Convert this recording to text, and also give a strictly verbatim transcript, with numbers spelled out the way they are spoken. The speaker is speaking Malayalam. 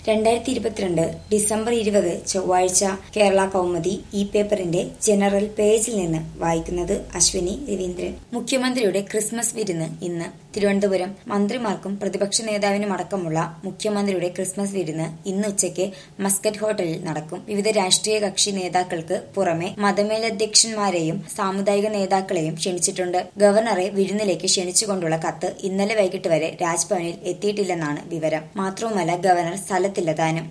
രണ്ടായിരത്തി ഇരുപത്തിരണ്ട് ഡിസംബർ ഇരുപത് ചൊവ്വാഴ്ച കേരള കൗമുദി ഈ പേപ്പറിന്റെ ജനറൽ പേജിൽ നിന്ന് വായിക്കുന്നത് അശ്വിനി രവീന്ദ്രൻ. മുഖ്യമന്ത്രിയുടെ ക്രിസ്മസ് വിരുന്ന് ഇന്ന് തിരുവനന്തപുരം. മന്ത്രിമാർക്കും പ്രതിപക്ഷ നേതാവിനുമടക്കമുള്ള മുഖ്യമന്ത്രിയുടെ ക്രിസ്മസ് വിരുന്ന് ഇന്ന് ഉച്ചയ്ക്ക് മസ്കറ്റ് ഹോട്ടലിൽ നടക്കും. വിവിധ രാഷ്ട്രീയ കക്ഷി നേതാക്കൾക്ക് പുറമെ മതമേലധ്യക്ഷന്മാരെയും സാമുദായിക നേതാക്കളെയും ക്ഷണിച്ചിട്ടുണ്ട്. ഗവർണറെ വിരുന്നിലേക്ക് ക്ഷണിച്ചുകൊണ്ടുള്ള കത്ത് ഇന്നലെ വൈകിട്ട് വരെ രാജ്ഭവനിൽ എത്തിയിട്ടില്ലെന്നാണ് വിവരം. മാത്രവുമല്ല, ഗവർണർ സ്ഥലത്തില്ല താനും.